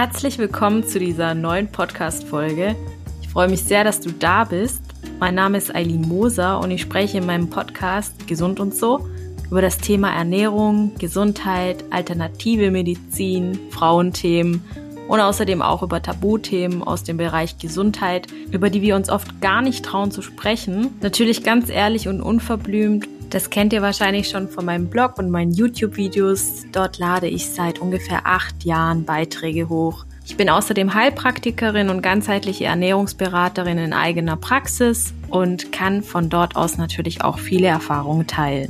Herzlich willkommen zu dieser neuen Podcast-Folge. Ich freue mich sehr, dass du da bist. Mein Name ist Eileen Moser und ich spreche in meinem Podcast Gesund und so über das Thema Ernährung, Gesundheit, alternative Medizin, Frauenthemen und außerdem auch über Tabuthemen aus dem Bereich Gesundheit, über die wir uns oft gar nicht trauen zu sprechen. Natürlich ganz ehrlich und unverblümt. Das kennt ihr wahrscheinlich schon von meinem Blog und meinen YouTube-Videos. Dort lade ich seit ungefähr 8 Jahren Beiträge hoch. Ich bin außerdem Heilpraktikerin und ganzheitliche Ernährungsberaterin in eigener Praxis und kann von dort aus natürlich auch viele Erfahrungen teilen.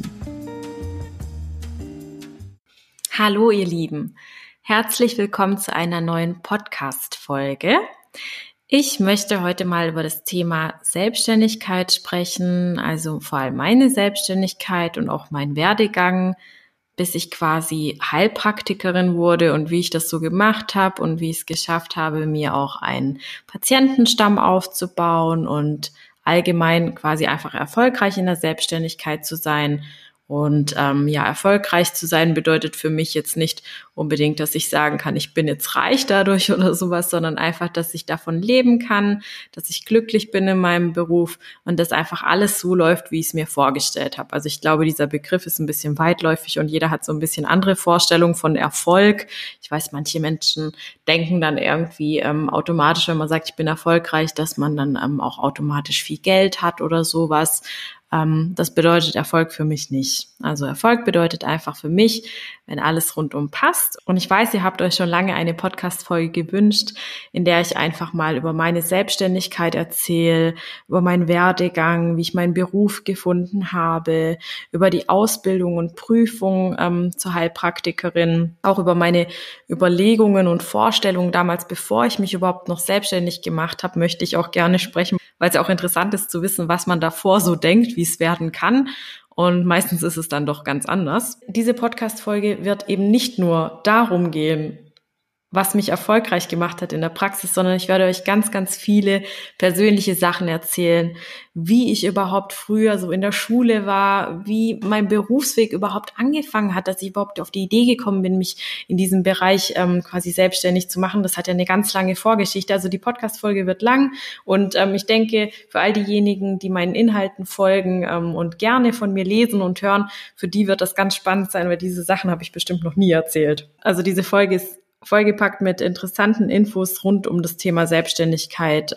Hallo ihr Lieben, herzlich willkommen zu einer neuen Podcast-Folge. Ich möchte heute mal über das Thema Selbstständigkeit sprechen, also vor allem meine Selbstständigkeit und auch mein Werdegang, bis ich quasi Heilpraktikerin wurde und wie ich das so gemacht habe und wie ich es geschafft habe, mir auch einen Patientenstamm aufzubauen und allgemein quasi einfach erfolgreich in der Selbstständigkeit zu sein. Und erfolgreich zu sein bedeutet für mich jetzt nicht unbedingt, dass ich sagen kann, ich bin jetzt reich dadurch oder sowas, sondern einfach, dass ich davon leben kann, dass ich glücklich bin in meinem Beruf und dass einfach alles so läuft, wie ich es mir vorgestellt habe. Also ich glaube, dieser Begriff ist ein bisschen weitläufig und jeder hat so ein bisschen andere Vorstellungen von Erfolg. Ich weiß, manche Menschen denken dann irgendwie automatisch, wenn man sagt, ich bin erfolgreich, dass man dann auch automatisch viel Geld hat oder sowas. Das bedeutet Erfolg für mich nicht. Also Erfolg bedeutet einfach für mich, wenn alles rundum passt. Und ich weiß, ihr habt euch schon lange eine Podcast-Folge gewünscht, in der ich einfach mal über meine Selbstständigkeit erzähle, über meinen Werdegang, wie ich meinen Beruf gefunden habe, über die Ausbildung und Prüfung zur Heilpraktikerin, auch über meine Überlegungen und Vorstellungen damals, bevor ich mich überhaupt noch selbstständig gemacht habe, möchte ich auch gerne sprechen, weil es ja auch interessant ist zu wissen, was man davor so denkt, wie es werden kann. Und meistens ist es dann doch ganz anders. Diese Podcast-Folge wird eben nicht nur darum gehen, was mich erfolgreich gemacht hat in der Praxis, sondern ich werde euch ganz, ganz viele persönliche Sachen erzählen, wie ich überhaupt früher so in der Schule war, wie mein Berufsweg überhaupt angefangen hat, dass ich überhaupt auf die Idee gekommen bin, mich in diesem Bereich quasi selbstständig zu machen. Das hat ja eine ganz lange Vorgeschichte. Also die Podcast-Folge wird lang und ich denke, für all diejenigen, die meinen Inhalten folgen und gerne von mir lesen und hören, für die wird das ganz spannend sein, weil diese Sachen habe ich bestimmt noch nie erzählt. Also diese Folge ist vollgepackt mit interessanten Infos rund um das Thema Selbstständigkeit.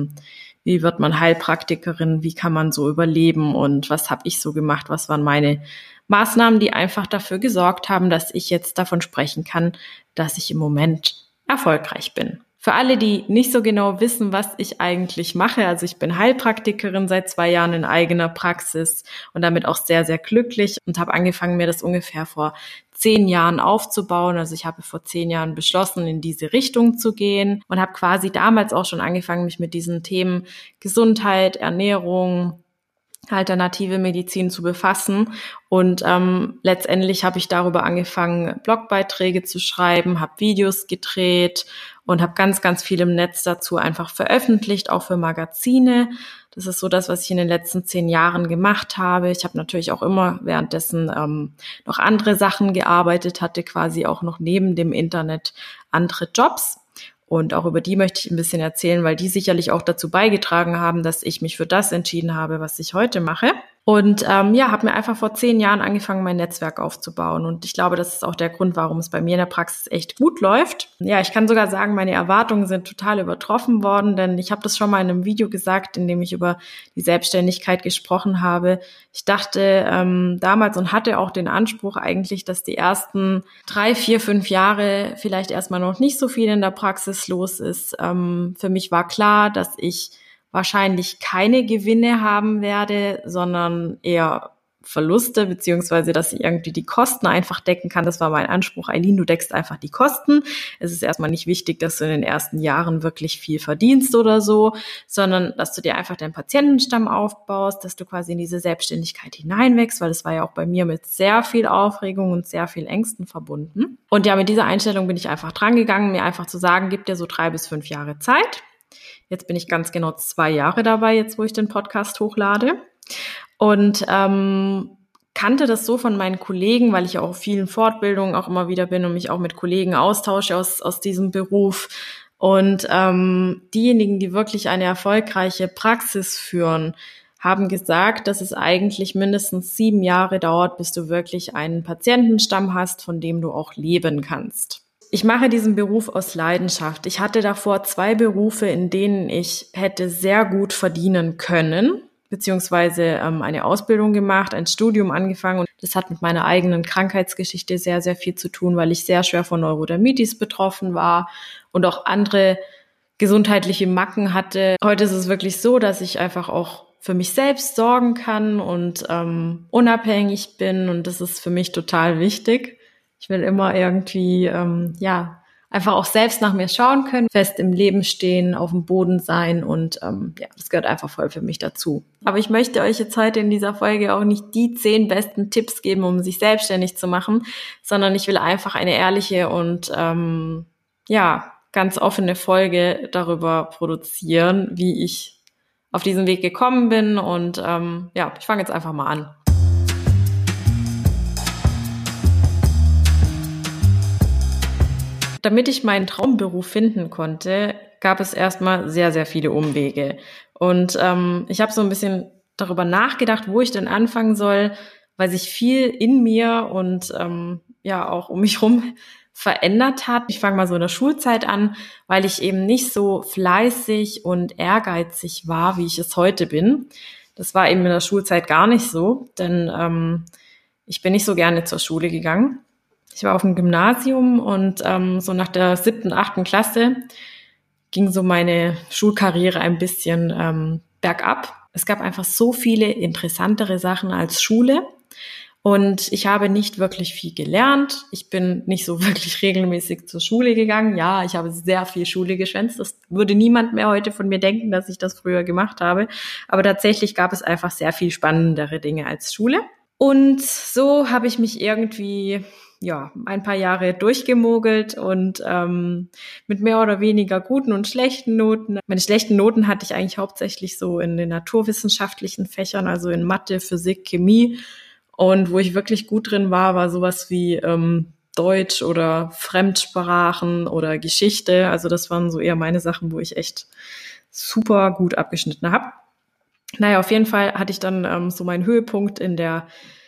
Wie wird man Heilpraktikerin? Wie kann man so überleben? Und was habe ich so gemacht? Was waren meine Maßnahmen, die einfach dafür gesorgt haben, dass ich jetzt davon sprechen kann, dass ich im Moment erfolgreich bin? Für alle, die nicht so genau wissen, was ich eigentlich mache, also ich bin Heilpraktikerin seit 2 Jahren in eigener Praxis und damit auch sehr, sehr glücklich und habe angefangen, mir das ungefähr vor 10 Jahren aufzubauen. Also ich habe vor 10 Jahren beschlossen, in diese Richtung zu gehen und habe quasi damals auch schon angefangen, mich mit diesen Themen Gesundheit, Ernährung, alternative Medizin zu befassen und letztendlich habe ich darüber angefangen, Blogbeiträge zu schreiben, habe Videos gedreht und habe ganz, ganz viel im Netz dazu einfach veröffentlicht, auch für Magazine. Das ist so das, was ich in den letzten 10 Jahren gemacht habe. Ich habe natürlich auch immer währenddessen noch andere Sachen gearbeitet, hatte quasi auch noch neben dem Internet andere Jobs. Und auch über die möchte ich ein bisschen erzählen, weil die sicherlich auch dazu beigetragen haben, dass ich mich für das entschieden habe, was ich heute mache. Und habe mir einfach vor 10 Jahren angefangen, mein Netzwerk aufzubauen. Und ich glaube, das ist auch der Grund, warum es bei mir in der Praxis echt gut läuft. Ja, ich kann sogar sagen, meine Erwartungen sind total übertroffen worden, denn ich habe das schon mal in einem Video gesagt, in dem ich über die Selbstständigkeit gesprochen habe. Ich dachte damals und hatte auch den Anspruch eigentlich, dass die ersten 3, 4, 5 Jahre vielleicht erstmal noch nicht so viel in der Praxis los ist. Für mich war klar, dass ich wahrscheinlich keine Gewinne haben werde, sondern eher Verluste, beziehungsweise dass ich irgendwie die Kosten einfach decken kann. Das war mein Anspruch. Eileen, du deckst einfach die Kosten. Es ist erstmal nicht wichtig, dass du in den ersten Jahren wirklich viel verdienst oder so, sondern dass du dir einfach deinen Patientenstamm aufbaust, dass du quasi in diese Selbstständigkeit hineinwächst, weil es war ja auch bei mir mit sehr viel Aufregung und sehr viel Ängsten verbunden. Und ja, mit dieser Einstellung bin ich einfach dran gegangen, mir einfach zu sagen, gib dir so 3 bis 5 Jahre Zeit. Jetzt bin ich ganz genau 2 Jahre dabei, jetzt wo ich den Podcast hochlade. Und kannte das so von meinen Kollegen, weil ich auch auf vielen Fortbildungen auch immer wieder bin und mich auch mit Kollegen austausche aus diesem Beruf. Und diejenigen, die wirklich eine erfolgreiche Praxis führen, haben gesagt, dass es eigentlich mindestens 7 Jahre dauert, bis du wirklich einen Patientenstamm hast, von dem du auch leben kannst. Ich mache diesen Beruf aus Leidenschaft. Ich hatte davor 2 Berufe, in denen ich hätte sehr gut verdienen können, beziehungsweise eine Ausbildung gemacht, ein Studium angefangen. Und das hat mit meiner eigenen Krankheitsgeschichte sehr, sehr viel zu tun, weil ich sehr schwer von Neurodermitis betroffen war und auch andere gesundheitliche Macken hatte. Heute ist es wirklich so, dass ich einfach auch für mich selbst sorgen kann und unabhängig bin, und das ist für mich total wichtig. Ich will immer irgendwie einfach auch selbst nach mir schauen können, fest im Leben stehen, auf dem Boden sein, und das gehört einfach voll für mich dazu. Aber ich möchte euch jetzt heute in dieser Folge auch nicht die 10 besten Tipps geben, um sich selbstständig zu machen, sondern ich will einfach eine ehrliche und ganz offene Folge darüber produzieren, wie ich auf diesen Weg gekommen bin, und ich fange jetzt einfach mal an. Damit ich meinen Traumberuf finden konnte, gab es erstmal sehr, sehr viele Umwege. Und ich habe so ein bisschen darüber nachgedacht, wo ich denn anfangen soll, weil sich viel in mir und auch um mich herum verändert hat. Ich fange mal so in der Schulzeit an, weil ich eben nicht so fleißig und ehrgeizig war, wie ich es heute bin. Das war eben in der Schulzeit gar nicht so, denn ich bin nicht so gerne zur Schule gegangen. Ich war auf dem Gymnasium und so nach der 7., 8. Klasse ging so meine Schulkarriere ein bisschen bergab. Es gab einfach so viele interessantere Sachen als Schule. Und ich habe nicht wirklich viel gelernt. Ich bin nicht so wirklich regelmäßig zur Schule gegangen. Ja, ich habe sehr viel Schule geschwänzt. Das würde niemand mehr heute von mir denken, dass ich das früher gemacht habe. Aber tatsächlich gab es einfach sehr viel spannendere Dinge als Schule. Und so habe ich mich irgendwie ein paar Jahre durchgemogelt und mit mehr oder weniger guten und schlechten Noten. Meine schlechten Noten hatte ich eigentlich hauptsächlich so in den naturwissenschaftlichen Fächern, also in Mathe, Physik, Chemie. Und wo ich wirklich gut drin war sowas wie Deutsch oder Fremdsprachen oder Geschichte. Also das waren so eher meine Sachen, wo ich echt super gut abgeschnitten habe. Naja, auf jeden Fall hatte ich dann so meinen Höhepunkt in der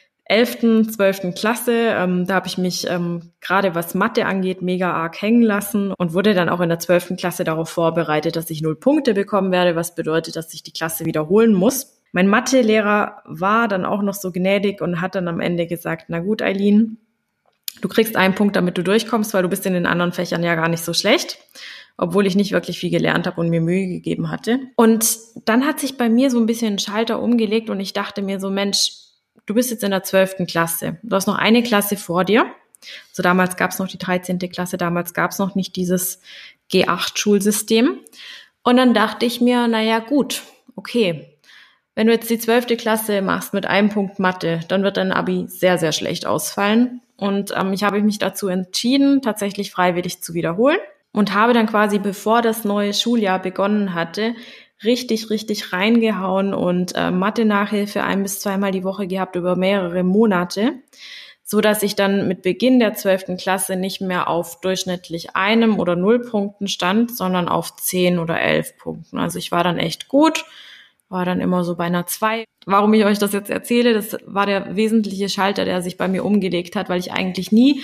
11., 12. Klasse. Da habe ich mich gerade was Mathe angeht mega arg hängen lassen und wurde dann auch in der 12. Klasse darauf vorbereitet, dass ich 0 Punkte bekommen werde, was bedeutet, dass ich die Klasse wiederholen muss. Mein Mathelehrer war dann auch noch so gnädig und hat dann am Ende gesagt, na gut, Eileen, du kriegst 1 Punkt, damit du durchkommst, weil du bist in den anderen Fächern ja gar nicht so schlecht, obwohl ich nicht wirklich viel gelernt habe und mir Mühe gegeben hatte. Und dann hat sich bei mir so ein bisschen ein Schalter umgelegt und ich dachte mir so, Mensch, du bist jetzt in der 12. Klasse. Du hast noch eine Klasse vor dir. So damals gab es noch die 13. Klasse, damals gab es noch nicht dieses G8-Schulsystem. Und dann dachte ich mir, naja gut, okay, wenn du jetzt die 12. Klasse machst mit 1 Punkt Mathe, dann wird dein Abi sehr, sehr schlecht ausfallen. Und ich habe mich dazu entschieden, tatsächlich freiwillig zu wiederholen und habe dann quasi, bevor das neue Schuljahr begonnen hatte, richtig reingehauen und Mathe-Nachhilfe 1- bis 2-mal die Woche gehabt über mehrere Monate, so dass ich dann mit Beginn der 12. Klasse nicht mehr auf durchschnittlich 1 oder 0 Punkten stand, sondern auf 10 oder 11 Punkten. Also ich war dann echt gut, war dann immer so bei einer 2. Warum ich euch das jetzt erzähle, das war der wesentliche Schalter, der sich bei mir umgelegt hat, weil ich eigentlich nie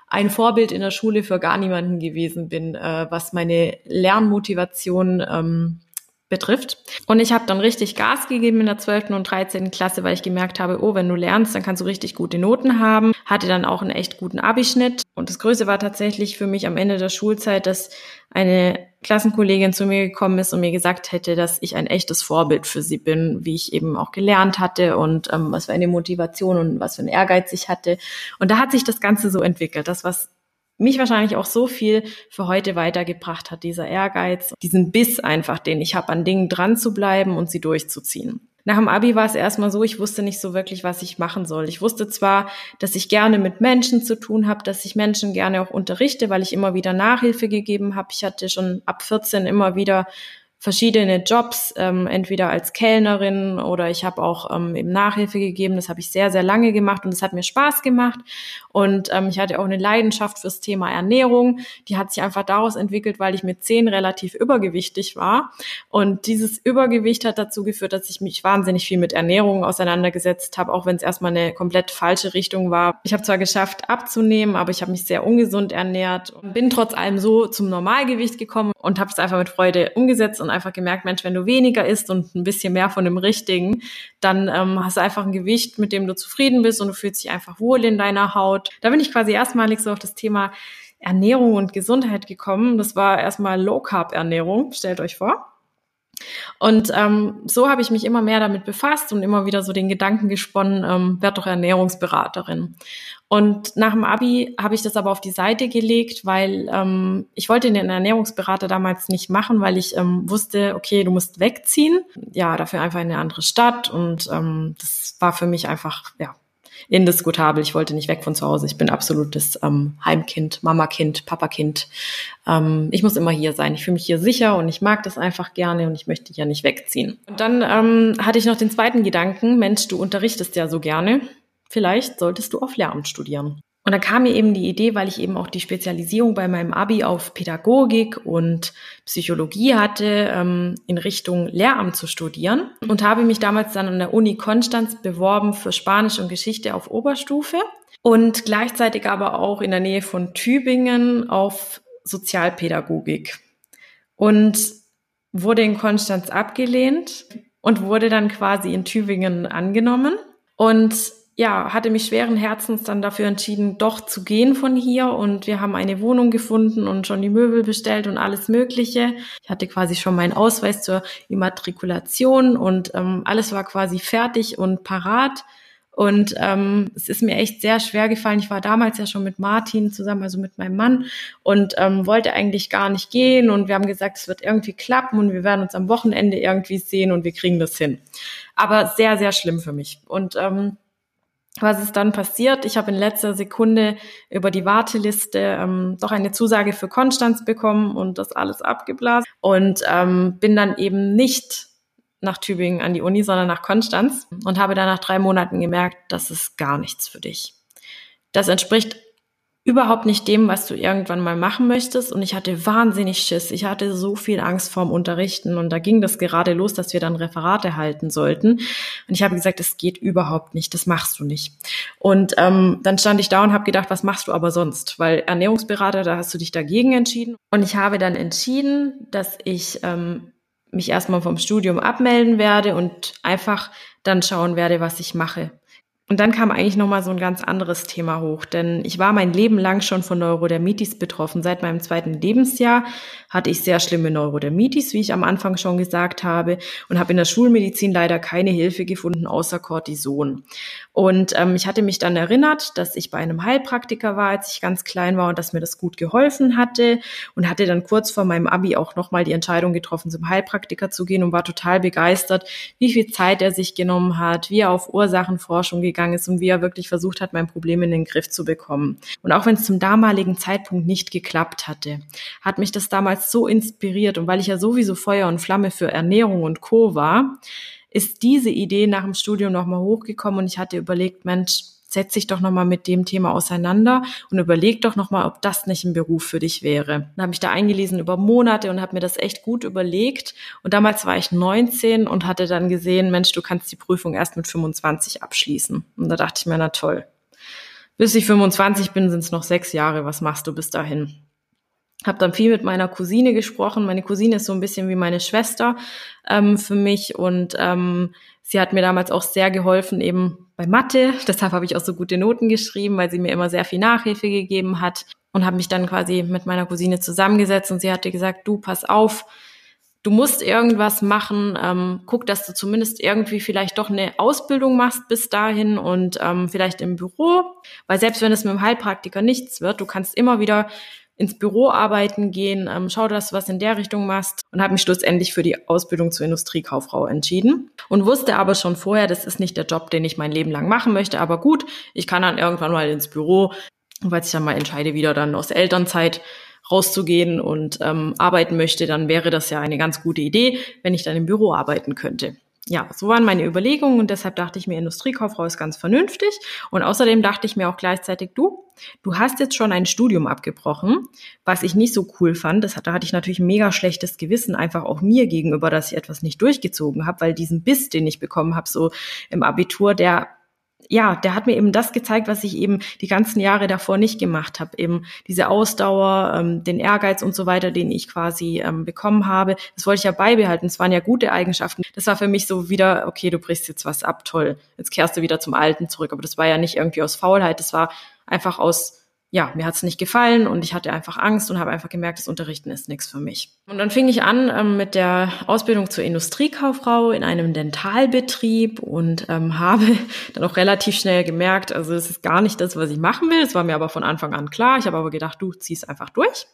ein Vorbild in der Schule für gar niemanden gewesen bin, was meine Lernmotivation betrifft. Und ich habe dann richtig Gas gegeben in der 12. und 13. Klasse, weil ich gemerkt habe, oh, wenn du lernst, dann kannst du richtig gute Noten haben. Hatte dann auch einen echt guten Abischnitt. Und das Größte war tatsächlich für mich am Ende der Schulzeit, dass eine Klassenkollegin zu mir gekommen ist und mir gesagt hätte, dass ich ein echtes Vorbild für sie bin, wie ich eben auch gelernt hatte und was für eine Motivation und was für ein Ehrgeiz ich hatte. Und da hat sich das Ganze so entwickelt. Das, was mich wahrscheinlich auch so viel für heute weitergebracht hat, dieser Ehrgeiz, diesen Biss einfach, den ich habe, an Dingen dran zu bleiben und sie durchzuziehen. Nach dem Abi war es erstmal so, ich wusste nicht so wirklich, was ich machen soll. Ich wusste zwar, dass ich gerne mit Menschen zu tun habe, dass ich Menschen gerne auch unterrichte, weil ich immer wieder Nachhilfe gegeben habe. Ich hatte schon ab 14 immer wieder verschiedene Jobs, entweder als Kellnerin oder ich habe auch eben Nachhilfe gegeben. Das habe ich sehr, sehr lange gemacht und es hat mir Spaß gemacht. Und ich hatte auch eine Leidenschaft fürs Thema Ernährung. Die hat sich einfach daraus entwickelt, weil ich mit 10 relativ übergewichtig war. Und dieses Übergewicht hat dazu geführt, dass ich mich wahnsinnig viel mit Ernährung auseinandergesetzt habe, auch wenn es erstmal eine komplett falsche Richtung war. Ich habe zwar geschafft abzunehmen, aber ich habe mich sehr ungesund ernährt und bin trotz allem so zum Normalgewicht gekommen und habe es einfach mit Freude umgesetzt und einfach gemerkt, Mensch, wenn du weniger isst und ein bisschen mehr von dem Richtigen, dann hast du einfach ein Gewicht, mit dem du zufrieden bist und du fühlst dich einfach wohl in deiner Haut. Da bin ich quasi erstmalig so auf das Thema Ernährung und Gesundheit gekommen. Das war erstmal Low-Carb-Ernährung, stellt euch vor. Und so habe ich mich immer mehr damit befasst und immer wieder so den Gedanken gesponnen, werd doch Ernährungsberaterin. Und nach dem Abi habe ich das aber auf die Seite gelegt, weil ich wollte den Ernährungsberater damals nicht machen, weil ich wusste, okay, du musst wegziehen. Ja, dafür einfach in eine andere Stadt. Und das war für mich einfach, ja, indiskutabel. Ich wollte nicht weg von zu Hause. Ich bin absolutes Heimkind, Mamakind, Papakind. Ich muss immer hier sein. Ich fühle mich hier sicher und ich mag das einfach gerne und ich möchte ja nicht wegziehen. Und dann hatte ich noch den zweiten Gedanken, Mensch, du unterrichtest ja so gerne. Vielleicht solltest du auf Lehramt studieren. Und dann kam mir eben die Idee, weil ich eben auch die Spezialisierung bei meinem Abi auf Pädagogik und Psychologie hatte, in Richtung Lehramt zu studieren und habe mich damals dann an der Uni Konstanz beworben für Spanisch und Geschichte auf Oberstufe und gleichzeitig aber auch in der Nähe von Tübingen auf Sozialpädagogik und wurde in Konstanz abgelehnt und wurde dann quasi in Tübingen angenommen und ja, hatte mich schweren Herzens dann dafür entschieden, doch zu gehen von hier und wir haben eine Wohnung gefunden und schon die Möbel bestellt und alles Mögliche. Ich hatte quasi schon meinen Ausweis zur Immatrikulation und alles war quasi fertig und parat und es ist mir echt sehr schwer gefallen. Ich war damals ja schon mit Martin zusammen, also mit meinem Mann und wollte eigentlich gar nicht gehen und wir haben gesagt, es wird irgendwie klappen und wir werden uns am Wochenende irgendwie sehen und wir kriegen das hin. Aber sehr, sehr schlimm für mich und was ist dann passiert? Ich habe in letzter Sekunde über die Warteliste doch eine Zusage für Konstanz bekommen und das alles abgeblasen und bin dann eben nicht nach Tübingen an die Uni, sondern nach Konstanz und habe dann nach 3 Monaten gemerkt, das ist gar nichts für dich. Das entspricht überhaupt nicht dem, was du irgendwann mal machen möchtest. Und ich hatte wahnsinnig Schiss. Ich hatte so viel Angst vorm Unterrichten. Und da ging das gerade los, dass wir dann Referate halten sollten. Und ich habe gesagt, das geht überhaupt nicht. Das machst du nicht. Und dann stand ich da und habe gedacht, was machst du aber sonst? Weil Ernährungsberater, da hast du dich dagegen entschieden. Und ich habe dann entschieden, dass ich mich erstmal vom Studium abmelden werde und einfach dann schauen werde, was ich mache. Und dann kam eigentlich nochmal so ein ganz anderes Thema hoch, denn ich war mein Leben lang schon von Neurodermitis betroffen. Seit meinem 2. Lebensjahr hatte ich sehr schlimme Neurodermitis, wie ich am Anfang schon gesagt habe, und habe in der Schulmedizin leider keine Hilfe gefunden, außer Cortison. Und ich hatte mich dann erinnert, dass ich bei einem Heilpraktiker war, als ich ganz klein war und dass mir das gut geholfen hatte und hatte dann kurz vor meinem Abi auch nochmal die Entscheidung getroffen, zum Heilpraktiker zu gehen und war total begeistert, wie viel Zeit er sich genommen hat, wie er auf Ursachenforschung gegangen ist und wie er wirklich versucht hat, mein Problem in den Griff zu bekommen. Und auch wenn es zum damaligen Zeitpunkt nicht geklappt hatte, hat mich das damals so inspiriert. Und weil ich ja sowieso Feuer und Flamme für Ernährung und Co. war, ist diese Idee nach dem Studium nochmal hochgekommen und ich hatte überlegt, Mensch, setz dich doch nochmal mit dem Thema auseinander und überleg doch nochmal, ob das nicht ein Beruf für dich wäre. Dann habe ich da eingelesen über Monate und habe mir das echt gut überlegt. Und damals war ich 19 und hatte dann gesehen, Mensch, du kannst die Prüfung erst mit 25 abschließen. Und da dachte ich mir, na toll, bis ich 25 bin, sind es noch 6 Jahre. Was machst du bis dahin? Habe dann viel mit meiner Cousine gesprochen. Meine Cousine ist so ein bisschen wie meine Schwester für mich und sie hat mir damals auch sehr geholfen, eben bei Mathe. Deshalb habe ich auch so gute Noten geschrieben, weil sie mir immer sehr viel Nachhilfe gegeben hat und habe mich dann quasi mit meiner Cousine zusammengesetzt und sie hatte gesagt, du, pass auf, du musst irgendwas machen, guck, dass du zumindest irgendwie vielleicht doch eine Ausbildung machst bis dahin und vielleicht im Büro, weil selbst wenn es mit dem Heilpraktiker nichts wird, du kannst immer wieder ins Büro arbeiten gehen, schau, dass du was in der Richtung machst und habe mich schlussendlich für die Ausbildung zur Industriekauffrau entschieden und wusste aber schon vorher, das ist nicht der Job, den ich mein Leben lang machen möchte, aber gut, ich kann dann irgendwann mal ins Büro, weil ich dann mal entscheide, wieder dann aus der Elternzeit rauszugehen und arbeiten möchte, dann wäre das ja eine ganz gute Idee, wenn ich dann im Büro arbeiten könnte. Ja, so waren meine Überlegungen und deshalb dachte ich mir, Industriekauffrau ist ganz vernünftig. Und außerdem dachte ich mir auch gleichzeitig, du hast jetzt schon ein Studium abgebrochen, was ich nicht so cool fand. Da hatte ich natürlich ein mega schlechtes Gewissen, einfach auch mir gegenüber, dass ich etwas nicht durchgezogen habe, weil diesen Biss, den ich bekommen habe, so im Abitur, der hat mir eben das gezeigt, was ich eben die ganzen Jahre davor nicht gemacht habe. Eben diese Ausdauer, den Ehrgeiz und so weiter, den ich quasi bekommen habe. Das wollte ich ja beibehalten. Es waren ja gute Eigenschaften. Das war für mich so wieder, okay, du brichst jetzt was ab, toll. Jetzt kehrst du wieder zum Alten zurück. Aber das war ja nicht irgendwie aus Faulheit. Das war einfach mir hat's nicht gefallen und ich hatte einfach Angst und habe einfach gemerkt, das Unterrichten ist nichts für mich. Und dann fing ich an mit der Ausbildung zur Industriekauffrau in einem Dentalbetrieb und habe dann auch relativ schnell gemerkt, also es ist gar nicht das, was ich machen will. Es war mir aber von Anfang an klar. Ich habe aber gedacht, du ziehst einfach durch.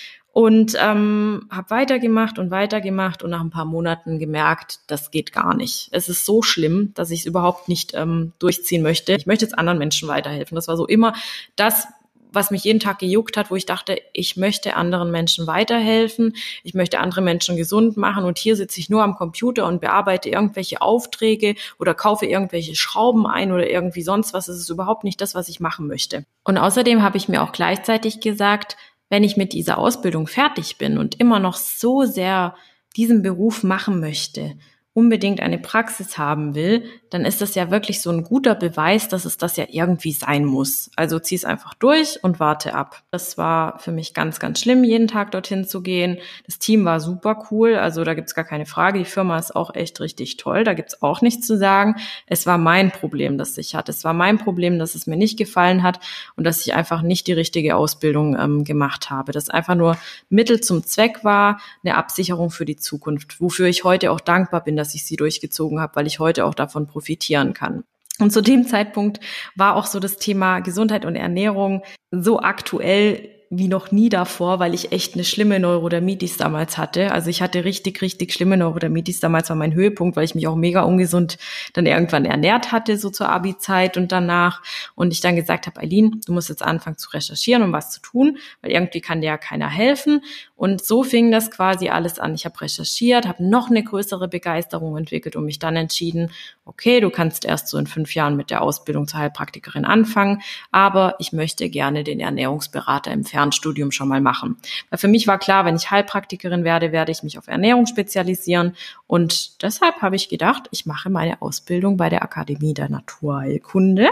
Und habe weitergemacht und nach ein paar Monaten gemerkt, das geht gar nicht. Es ist so schlimm, dass ich es überhaupt nicht durchziehen möchte. Ich möchte jetzt anderen Menschen weiterhelfen. Das war so immer das, was mich jeden Tag gejuckt hat, wo ich dachte, ich möchte anderen Menschen weiterhelfen, ich möchte andere Menschen gesund machen und hier sitze ich nur am Computer und bearbeite irgendwelche Aufträge oder kaufe irgendwelche Schrauben ein oder irgendwie sonst was. Es ist überhaupt nicht das, was ich machen möchte. Und außerdem habe ich mir auch gleichzeitig gesagt, wenn ich mit dieser Ausbildung fertig bin und immer noch so sehr diesen Beruf machen möchte, unbedingt eine Praxis haben will, dann ist das ja wirklich so ein guter Beweis, dass es das ja irgendwie sein muss. Also zieh es einfach durch und warte ab. Das war für mich ganz, ganz schlimm, jeden Tag dorthin zu gehen. Das Team war super cool, also da gibt's gar keine Frage. Die Firma ist auch echt richtig toll, da gibt's auch nichts zu sagen. Es war mein Problem, das ich hatte. Es war mein Problem, dass es mir nicht gefallen hat und dass ich einfach nicht die richtige Ausbildung gemacht habe. Das einfach nur Mittel zum Zweck war, eine Absicherung für die Zukunft, wofür ich heute auch dankbar bin, dass ich sie durchgezogen habe, weil ich heute auch davon profitieren kann. Und zu dem Zeitpunkt war auch so das Thema Gesundheit und Ernährung so aktuell wie noch nie davor, weil ich echt eine schlimme Neurodermitis damals hatte. Also ich hatte richtig, richtig schlimme Neurodermitis. Damals war mein Höhepunkt, weil ich mich auch mega ungesund dann irgendwann ernährt hatte, so zur Abi-Zeit und danach. Und ich dann gesagt habe, Aline, du musst jetzt anfangen zu recherchieren, um was zu tun, weil irgendwie kann dir ja keiner helfen. Und so fing das quasi alles an. Ich habe recherchiert, habe noch eine größere Begeisterung entwickelt und mich dann entschieden, okay, du kannst erst so in 5 Jahren mit der Ausbildung zur Heilpraktikerin anfangen, aber ich möchte gerne den Ernährungsberater im Fernstudium schon mal machen. Weil für mich war klar, wenn ich Heilpraktikerin werde, werde ich mich auf Ernährung spezialisieren und deshalb habe ich gedacht, ich mache meine Ausbildung bei der Akademie der Naturheilkunde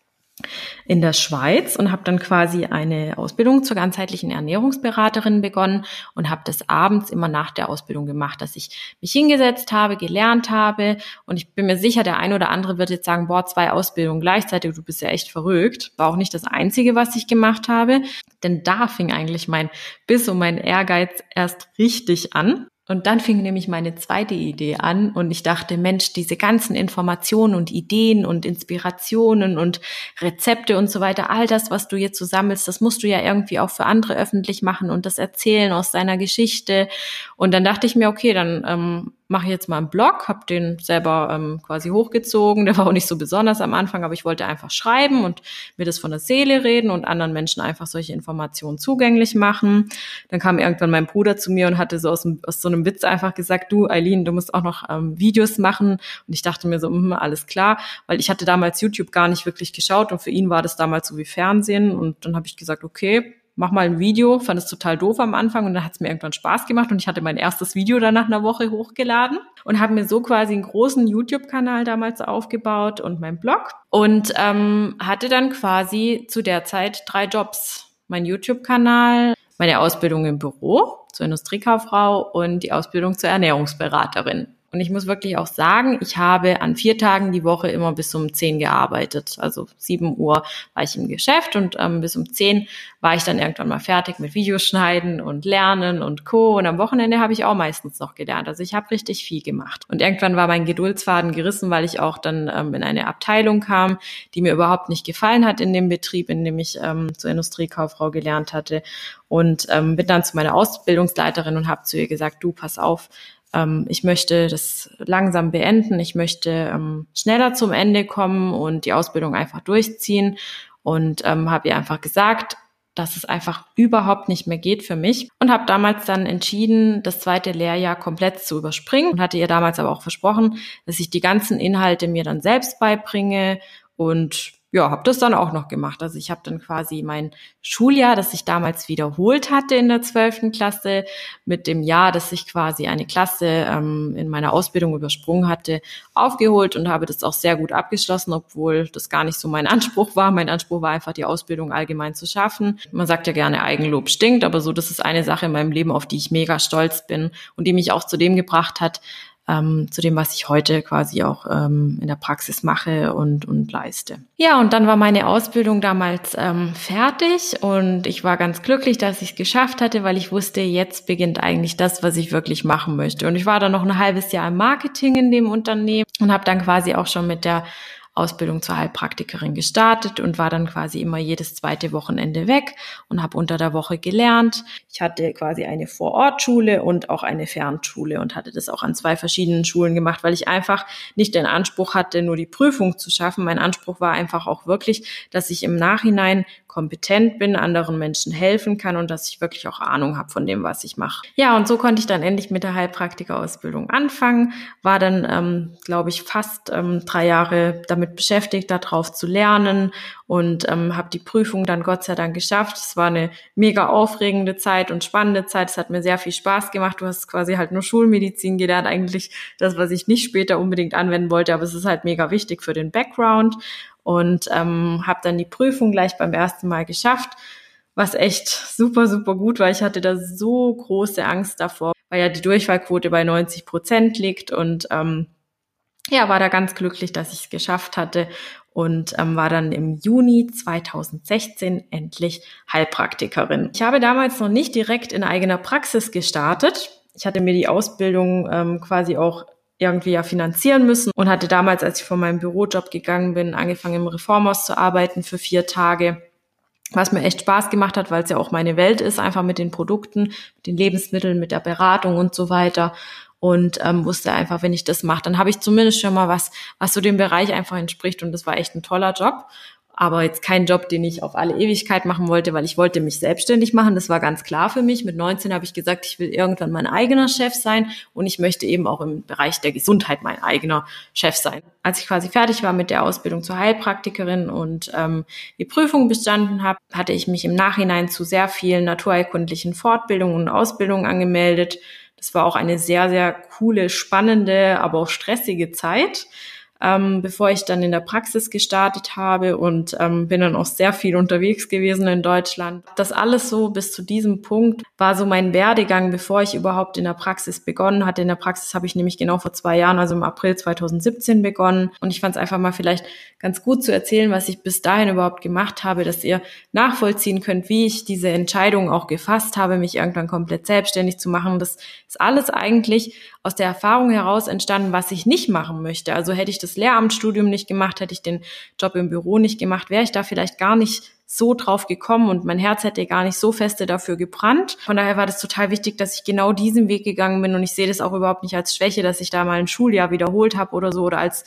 in der Schweiz und habe dann quasi eine Ausbildung zur ganzheitlichen Ernährungsberaterin begonnen und habe das abends immer nach der Ausbildung gemacht, dass ich mich hingesetzt habe, gelernt habe und ich bin mir sicher, der ein oder andere wird jetzt sagen, boah, 2 Ausbildungen gleichzeitig, du bist ja echt verrückt. War auch nicht das Einzige, was ich gemacht habe, denn da fing eigentlich mein Biss und mein Ehrgeiz erst richtig an. Und dann fing nämlich meine zweite Idee an und ich dachte, Mensch, diese ganzen Informationen und Ideen und Inspirationen und Rezepte und so weiter, all das, was du jetzt so sammelst, das musst du ja irgendwie auch für andere öffentlich machen und das erzählen aus deiner Geschichte. Und dann dachte ich mir, okay, dann mache ich jetzt mal einen Blog, habe den selber quasi hochgezogen. Der war auch nicht so besonders am Anfang, aber ich wollte einfach schreiben und mir das von der Seele reden und anderen Menschen einfach solche Informationen zugänglich machen. Dann kam irgendwann mein Bruder zu mir und hatte so aus so einem Witz einfach gesagt, du Aline, du musst auch noch Videos machen. Und ich dachte mir so, alles klar, weil ich hatte damals YouTube gar nicht wirklich geschaut und für ihn war das damals so wie Fernsehen. Und dann habe ich gesagt, okay, mach mal ein Video, fand es total doof am Anfang und dann hat es mir irgendwann Spaß gemacht und ich hatte mein erstes Video dann nach einer Woche hochgeladen und habe mir so quasi einen großen YouTube-Kanal damals aufgebaut und meinen Blog und hatte dann quasi zu der Zeit 3 Jobs. Mein YouTube-Kanal, meine Ausbildung im Büro zur Industriekauffrau und die Ausbildung zur Ernährungsberaterin. Und ich muss wirklich auch sagen, ich habe an 4 Tagen die Woche immer bis um 10 gearbeitet. Also 7 Uhr war ich im Geschäft und bis um 10 war ich dann irgendwann mal fertig mit Videos schneiden und lernen und Co. Und am Wochenende habe ich auch meistens noch gelernt. Also ich habe richtig viel gemacht. Und irgendwann war mein Geduldsfaden gerissen, weil ich auch dann in eine Abteilung kam, die mir überhaupt nicht gefallen hat in dem Betrieb, in dem ich zur Industriekauffrau gelernt hatte. Und bin dann zu meiner Ausbildungsleiterin und habe zu ihr gesagt, du, pass auf, ich möchte das langsam beenden, ich möchte schneller zum Ende kommen und die Ausbildung einfach durchziehen und habe ihr einfach gesagt, dass es einfach überhaupt nicht mehr geht für mich und habe damals dann entschieden, das 2. Lehrjahr komplett zu überspringen und hatte ihr damals aber auch versprochen, dass ich die ganzen Inhalte mir dann selbst beibringe und ja, habe das dann auch noch gemacht. Also ich habe dann quasi mein Schuljahr, das ich damals wiederholt hatte in der 12. Klasse, mit dem Jahr, dass ich quasi eine Klasse in meiner Ausbildung übersprungen hatte, aufgeholt und habe das auch sehr gut abgeschlossen, obwohl das gar nicht so mein Anspruch war. Mein Anspruch war einfach, die Ausbildung allgemein zu schaffen. Man sagt ja gerne, Eigenlob stinkt, aber so, das ist eine Sache in meinem Leben, auf die ich mega stolz bin und die mich auch zu dem gebracht hat, zu dem, was ich heute quasi auch in der Praxis mache und leiste. Ja, und dann war meine Ausbildung damals fertig und ich war ganz glücklich, dass ich es geschafft hatte, weil ich wusste, jetzt beginnt eigentlich das, was ich wirklich machen möchte. Und ich war dann noch ein halbes Jahr im Marketing in dem Unternehmen und habe dann quasi auch schon mit der Ausbildung zur Heilpraktikerin gestartet und war dann quasi immer jedes 2. Wochenende weg und habe unter der Woche gelernt. Ich hatte quasi eine Vorortschule und auch eine Fernschule und hatte das auch an 2 verschiedenen Schulen gemacht, weil ich einfach nicht den Anspruch hatte, nur die Prüfung zu schaffen. Mein Anspruch war einfach auch wirklich, dass ich im Nachhinein kompetent bin, anderen Menschen helfen kann und dass ich wirklich auch Ahnung habe von dem, was ich mache. Ja, und so konnte ich dann endlich mit der Heilpraktikerausbildung anfangen, war dann, glaube ich, fast 3 Jahre damit beschäftigt, darauf zu lernen und habe die Prüfung dann Gott sei Dank geschafft. Es war eine mega aufregende Zeit und spannende Zeit. Es hat mir sehr viel Spaß gemacht. Du hast quasi halt nur Schulmedizin gelernt, eigentlich das, was ich nicht später unbedingt anwenden wollte, aber es ist halt mega wichtig für den Background und habe dann die Prüfung gleich beim ersten Mal geschafft, was echt super, super gut war. Ich hatte da so große Angst davor, weil ja die Durchfallquote bei 90% liegt und war da ganz glücklich, dass ich es geschafft hatte und war dann im Juni 2016 endlich Heilpraktikerin. Ich habe damals noch nicht direkt in eigener Praxis gestartet. Ich hatte mir die Ausbildung quasi auch irgendwie ja finanzieren müssen und hatte damals, als ich von meinem Bürojob gegangen bin, angefangen im Reformhaus zu arbeiten für 4 Tage, was mir echt Spaß gemacht hat, weil es ja auch meine Welt ist, einfach mit den Produkten, mit den Lebensmitteln, mit der Beratung und so weiter. Und wusste einfach, wenn ich das mache, dann habe ich zumindest schon mal was so dem Bereich einfach entspricht. Und das war echt ein toller Job. Aber jetzt kein Job, den ich auf alle Ewigkeit machen wollte, weil ich wollte mich selbstständig machen. Das war ganz klar für mich. Mit 19 habe ich gesagt, ich will irgendwann mein eigener Chef sein und ich möchte eben auch im Bereich der Gesundheit mein eigener Chef sein. Als ich quasi fertig war mit der Ausbildung zur Heilpraktikerin und die Prüfung bestanden habe, hatte ich mich im Nachhinein zu sehr vielen naturheilkundlichen Fortbildungen und Ausbildungen angemeldet. Das war auch eine sehr, sehr coole, spannende, aber auch stressige Zeit, bevor ich dann in der Praxis gestartet habe und bin dann auch sehr viel unterwegs gewesen in Deutschland. Das alles so bis zu diesem Punkt war so mein Werdegang, bevor ich überhaupt in der Praxis begonnen hatte. In der Praxis habe ich nämlich genau vor 2 Jahren, also im April 2017 begonnen. Und ich fand es einfach mal vielleicht ganz gut zu erzählen, was ich bis dahin überhaupt gemacht habe, dass ihr nachvollziehen könnt, wie ich diese Entscheidung auch gefasst habe, mich irgendwann komplett selbstständig zu machen. Das ist alles eigentlich aus der Erfahrung heraus entstanden, was ich nicht machen möchte. Also hätte ich das Lehramtsstudium nicht gemacht, hätte ich den Job im Büro nicht gemacht, wäre ich da vielleicht gar nicht so drauf gekommen und mein Herz hätte gar nicht so feste dafür gebrannt. Von daher war das total wichtig, dass ich genau diesen Weg gegangen bin und ich sehe das auch überhaupt nicht als Schwäche, dass ich da mal ein Schuljahr wiederholt habe oder so oder als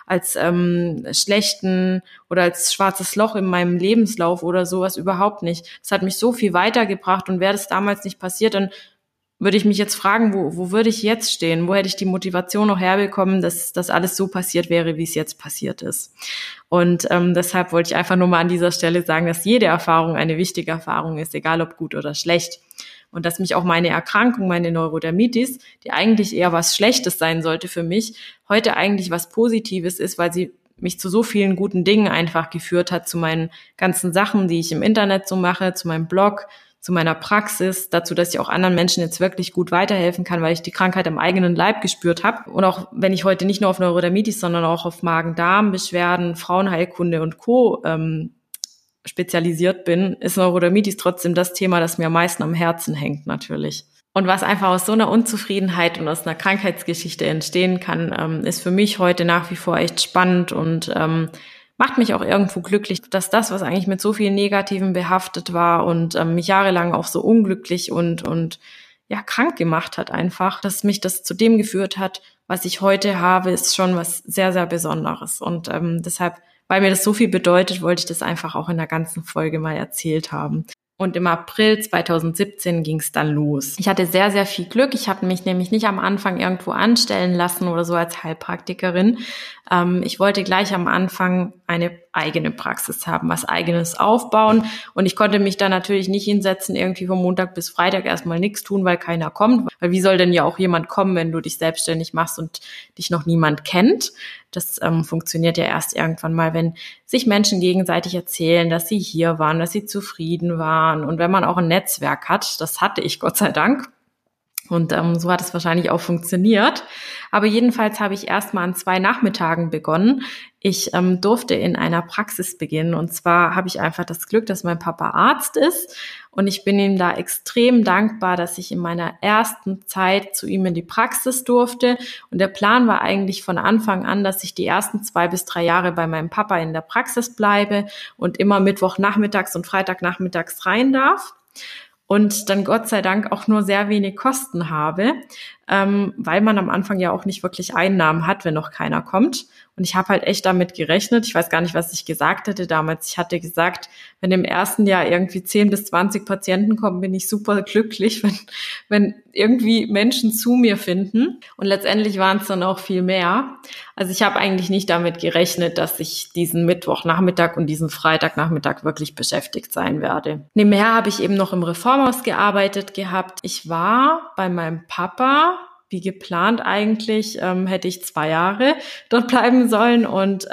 schlechten oder als schwarzes Loch in meinem Lebenslauf oder sowas, überhaupt nicht. Das hat mich so viel weitergebracht und wäre das damals nicht passiert, dann würde ich mich jetzt fragen, wo würde ich jetzt stehen? Wo hätte ich die Motivation noch herbekommen, dass das alles so passiert wäre, wie es jetzt passiert ist? Und deshalb wollte ich einfach nur mal an dieser Stelle sagen, dass jede Erfahrung eine wichtige Erfahrung ist, egal ob gut oder schlecht. Und dass mich auch meine Erkrankung, meine Neurodermitis, die eigentlich eher was Schlechtes sein sollte für mich, heute eigentlich was Positives ist, weil sie mich zu so vielen guten Dingen einfach geführt hat, zu meinen ganzen Sachen, die ich im Internet so mache, zu meinem Blog, zu meiner Praxis, dazu, dass ich auch anderen Menschen jetzt wirklich gut weiterhelfen kann, weil ich die Krankheit am eigenen Leib gespürt habe. Und auch wenn ich heute nicht nur auf Neurodermitis, sondern auch auf Magen-Darm-Beschwerden, Frauenheilkunde und Co. Spezialisiert bin, ist Neurodermitis trotzdem das Thema, das mir am meisten am Herzen hängt natürlich. Und was einfach aus so einer Unzufriedenheit und aus einer Krankheitsgeschichte entstehen kann, ist für mich heute nach wie vor echt spannend und macht mich auch irgendwo glücklich, dass das, was eigentlich mit so vielen Negativen behaftet war und mich jahrelang auch so unglücklich und krank gemacht hat einfach, dass mich das zu dem geführt hat, was ich heute habe, ist schon was sehr, sehr Besonderes. Und deshalb, weil mir das so viel bedeutet, wollte ich das einfach auch in der ganzen Folge mal erzählt haben. Und im April 2017 ging es dann los. Ich hatte sehr, sehr viel Glück. Ich habe mich nämlich nicht am Anfang irgendwo anstellen lassen oder so als Heilpraktikerin. Ich wollte gleich am Anfang eine eigene Praxis haben, was Eigenes aufbauen. Und ich konnte mich da natürlich nicht hinsetzen, irgendwie von Montag bis Freitag erstmal nichts tun, weil keiner kommt. Weil wie soll denn ja auch jemand kommen, wenn du dich selbstständig machst und dich noch niemand kennt? Das funktioniert ja erst irgendwann mal, wenn sich Menschen gegenseitig erzählen, dass sie hier waren, dass sie zufrieden waren. Und wenn man auch ein Netzwerk hat, das hatte ich Gott sei Dank. Und so hat es wahrscheinlich auch funktioniert. Aber jedenfalls habe ich erstmal an 2 Nachmittagen begonnen. Ich durfte in einer Praxis beginnen. Und zwar habe ich einfach das Glück, dass mein Papa Arzt ist. Und ich bin ihm da extrem dankbar, dass ich in meiner ersten Zeit zu ihm in die Praxis durfte. Und der Plan war eigentlich von Anfang an, dass ich die ersten 2 bis 3 Jahre bei meinem Papa in der Praxis bleibe und immer Mittwochnachmittags und Freitagnachmittags rein darf. Und dann Gott sei Dank auch nur sehr wenig Kosten habe, weil man am Anfang ja auch nicht wirklich Einnahmen hat, wenn noch keiner kommt. Und ich habe halt echt damit gerechnet. Ich weiß gar nicht, was ich gesagt hätte damals. Ich hatte gesagt, wenn im ersten Jahr irgendwie 10 bis 20 Patienten kommen, bin ich super glücklich, wenn irgendwie Menschen zu mir finden. Und letztendlich waren es dann auch viel mehr. Also ich habe eigentlich nicht damit gerechnet, dass ich diesen Mittwochnachmittag und diesen Freitagnachmittag wirklich beschäftigt sein werde. Nebenher habe ich eben noch im Reformhaus gearbeitet gehabt. Ich war bei meinem Papa, wie geplant eigentlich, hätte ich 2 Jahre dort bleiben sollen. Und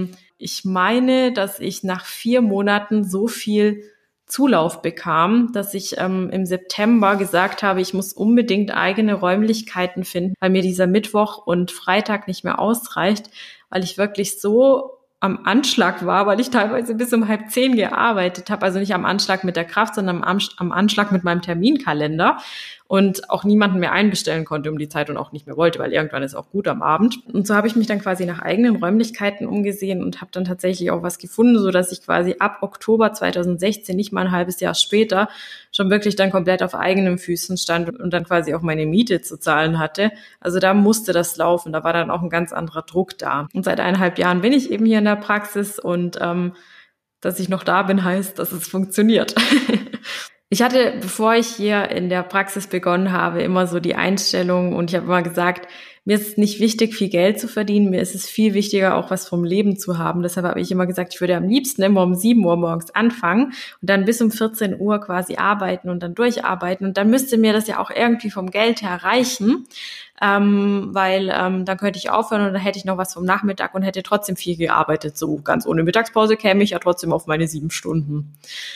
ich meine, dass ich nach 4 Monaten so viel Zulauf bekam, dass ich im September gesagt habe, ich muss unbedingt eigene Räumlichkeiten finden, weil mir dieser Mittwoch und Freitag nicht mehr ausreicht, weil ich wirklich so am Anschlag war, weil ich teilweise bis um 9:30 gearbeitet habe, also nicht am Anschlag mit der Kraft, sondern am Anschlag mit meinem Terminkalender und auch niemanden mehr einbestellen konnte um die Zeit und auch nicht mehr wollte, weil irgendwann ist auch gut am Abend. Und so habe ich mich dann quasi nach eigenen Räumlichkeiten umgesehen und habe dann tatsächlich auch was gefunden, so dass ich quasi ab Oktober 2016, nicht mal ein halbes Jahr später, schon wirklich dann komplett auf eigenen Füßen stand und dann quasi auch meine Miete zu zahlen hatte. Also da musste das laufen, da war dann auch ein ganz anderer Druck da. Und seit 1,5 Jahren bin ich eben hier in der Praxis und dass ich noch da bin, heißt, dass es funktioniert. Ich hatte, bevor ich hier in der Praxis begonnen habe, immer so die Einstellung und ich habe immer gesagt, mir ist es nicht wichtig, viel Geld zu verdienen, mir ist es viel wichtiger, auch was vom Leben zu haben. Deshalb habe ich immer gesagt, ich würde am liebsten immer um 7 Uhr morgens anfangen und dann bis um 14 Uhr quasi arbeiten und dann durcharbeiten. Und dann müsste mir das ja auch irgendwie vom Geld her reichen, weil dann könnte ich aufhören und dann hätte ich noch was vom Nachmittag und hätte trotzdem viel gearbeitet. So ganz ohne Mittagspause käme ich ja trotzdem auf meine 7 Stunden.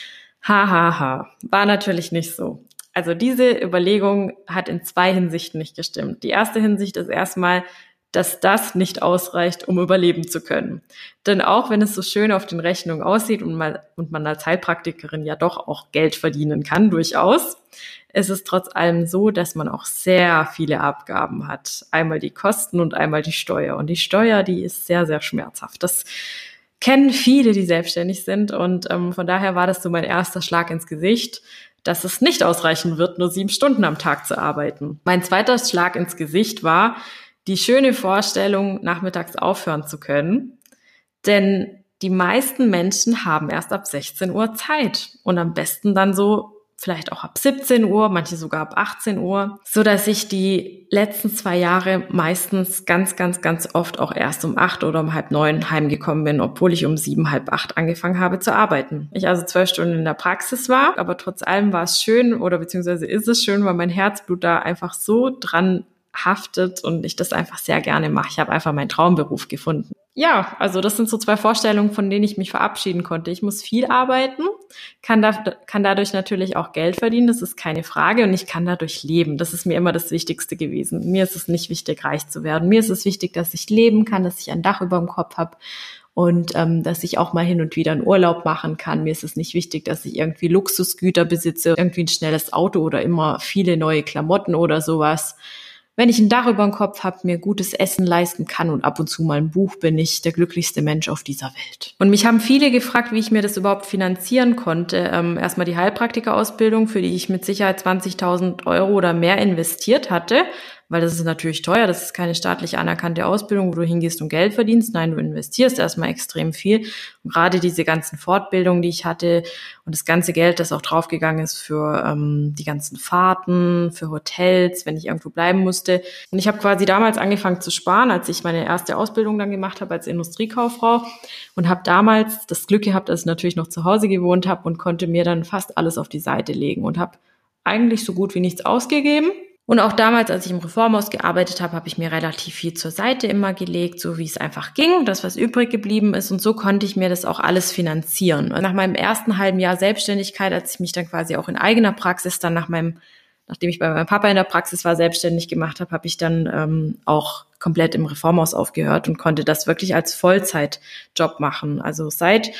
War natürlich nicht so. Also diese Überlegung hat in 2 Hinsichten nicht gestimmt. Die erste Hinsicht ist erstmal, dass das nicht ausreicht, um überleben zu können. Denn auch wenn es so schön auf den Rechnungen aussieht und man als Heilpraktikerin ja doch auch Geld verdienen kann, durchaus, ist es trotz allem so, dass man auch sehr viele Abgaben hat. Einmal die Kosten und einmal die Steuer. Und die Steuer, die ist sehr, sehr schmerzhaft. Das kennen viele, die selbstständig sind und von daher war das so mein erster Schlag ins Gesicht, dass es nicht ausreichen wird, nur 7 Stunden am Tag zu arbeiten. Mein zweiter Schlag ins Gesicht war die schöne Vorstellung, nachmittags aufhören zu können, denn die meisten Menschen haben erst ab 16 Uhr Zeit und am besten dann so vielleicht auch ab 17 Uhr, manche sogar ab 18 Uhr, so dass ich die letzten 2 Jahre meistens ganz oft auch erst um 8 oder um 8:30 heimgekommen bin, obwohl ich um 7, 7:30 angefangen habe zu arbeiten. Ich also 12 Stunden in der Praxis war, aber trotz allem war es schön oder beziehungsweise ist es schön, weil mein Herzblut da einfach so dran haftet und ich das einfach sehr gerne mache. Ich habe einfach meinen Traumberuf gefunden. Ja, also das sind so 2 Vorstellungen, von denen ich mich verabschieden konnte. Ich muss viel arbeiten, kann dadurch natürlich auch Geld verdienen, das ist keine Frage und ich kann dadurch leben. Das ist mir immer das Wichtigste gewesen. Mir ist es nicht wichtig, reich zu werden. Mir ist es wichtig, dass ich leben kann, dass ich ein Dach über dem Kopf habe und dass ich auch mal hin und wieder einen Urlaub machen kann. Mir ist es nicht wichtig, dass ich irgendwie Luxusgüter besitze, irgendwie ein schnelles Auto oder immer viele neue Klamotten oder sowas. Wenn ich ein Dach über dem Kopf habe, mir gutes Essen leisten kann und ab und zu mal ein Buch, bin ich der glücklichste Mensch auf dieser Welt. Und mich haben viele gefragt, wie ich mir das überhaupt finanzieren konnte. Erstmal die Heilpraktikerausbildung, für die ich mit Sicherheit 20.000 € oder mehr investiert hatte, weil das ist natürlich teuer, das ist keine staatlich anerkannte Ausbildung, wo du hingehst und Geld verdienst. Nein, du investierst erstmal extrem viel. Und gerade diese ganzen Fortbildungen, die ich hatte und das ganze Geld, das auch draufgegangen ist für die ganzen Fahrten, für Hotels, wenn ich irgendwo bleiben musste. Und ich habe quasi damals angefangen zu sparen, als ich meine erste Ausbildung dann gemacht habe als Industriekauffrau und habe damals das Glück gehabt, dass ich natürlich noch zu Hause gewohnt habe und konnte mir dann fast alles auf die Seite legen und habe eigentlich so gut wie nichts ausgegeben. Und auch damals, als ich im Reformhaus gearbeitet habe, habe ich mir relativ viel zur Seite immer gelegt, so wie es einfach ging, das, was übrig geblieben ist. Und so konnte ich mir das auch alles finanzieren. Und nach meinem ersten halben Jahr Selbstständigkeit, als ich mich dann quasi auch in eigener Praxis dann nachdem ich bei meinem Papa in der Praxis war, selbstständig gemacht habe, habe ich dann auch komplett im Reformhaus aufgehört und konnte das wirklich als Vollzeitjob machen. Also seit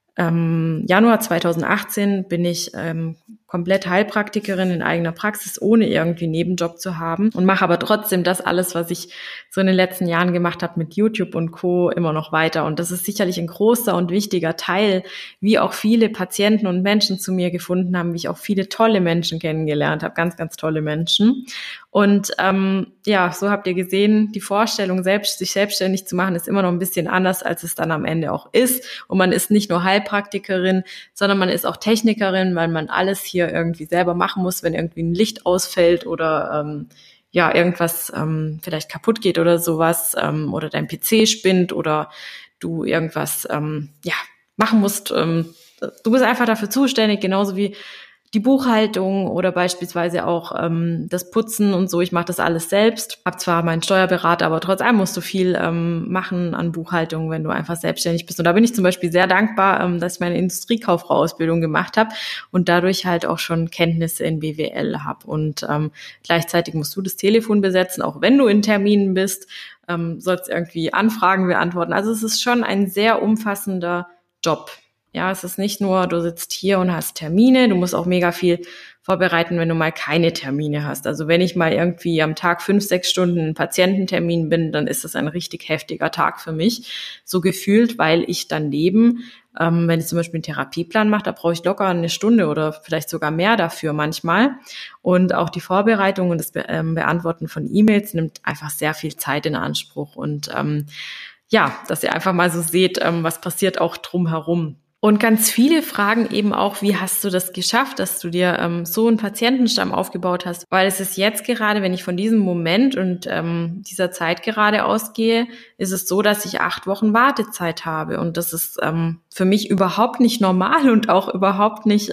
Januar 2018 bin ich komplett Heilpraktikerin in eigener Praxis, ohne irgendwie einen Nebenjob zu haben und mache aber trotzdem das alles, was ich so in den letzten Jahren gemacht habe mit YouTube und Co. immer noch weiter. Und das ist sicherlich ein großer und wichtiger Teil, wie auch viele Patienten und Menschen zu mir gefunden haben, wie ich auch viele tolle Menschen kennengelernt habe, ganz, ganz tolle Menschen. Und so habt ihr gesehen, die Vorstellung, sich selbstständig zu machen, ist immer noch ein bisschen anders, als es dann am Ende auch ist. Und man ist nicht nur Heilpraktikerin, sondern man ist auch Technikerin, weil man alles hier irgendwie selber machen muss, wenn irgendwie ein Licht ausfällt oder irgendwas vielleicht kaputt geht oder sowas oder dein PC spinnt oder du irgendwas machen musst. Du bist einfach dafür zuständig, genauso wie die Buchhaltung oder beispielsweise auch das Putzen und so. Ich mache das alles selbst. Hab zwar meinen Steuerberater, aber trotzdem musst du viel machen an Buchhaltung, wenn du einfach selbstständig bist. Und da bin ich zum Beispiel sehr dankbar, dass ich meine Industriekauffrau-Ausbildung gemacht habe und dadurch halt auch schon Kenntnisse in BWL habe. Und gleichzeitig musst du das Telefon besetzen, auch wenn du in Terminen bist, sollst irgendwie Anfragen beantworten. Also es ist schon ein sehr umfassender Job. Ja, es ist nicht nur, du sitzt hier und hast Termine, du musst auch mega viel vorbereiten, wenn du mal keine Termine hast. Also wenn ich mal irgendwie am Tag 5-6 Stunden in Patiententermin bin, dann ist das ein richtig heftiger Tag für mich, so gefühlt, weil ich daneben, wenn ich zum Beispiel einen Therapieplan mache, da brauche ich locker eine Stunde oder vielleicht sogar mehr dafür manchmal. Und auch die Vorbereitung und das Beantworten von E-Mails nimmt einfach sehr viel Zeit in Anspruch. Und dass ihr einfach mal so seht, was passiert auch drumherum. Und ganz viele fragen eben auch, wie hast du das geschafft, dass du dir so einen Patientenstamm aufgebaut hast? Weil es ist jetzt gerade, wenn ich von diesem Moment und dieser Zeit gerade ausgehe, ist es so, dass ich 8 Wochen Wartezeit habe. Und das ist für mich überhaupt nicht normal und auch überhaupt nicht,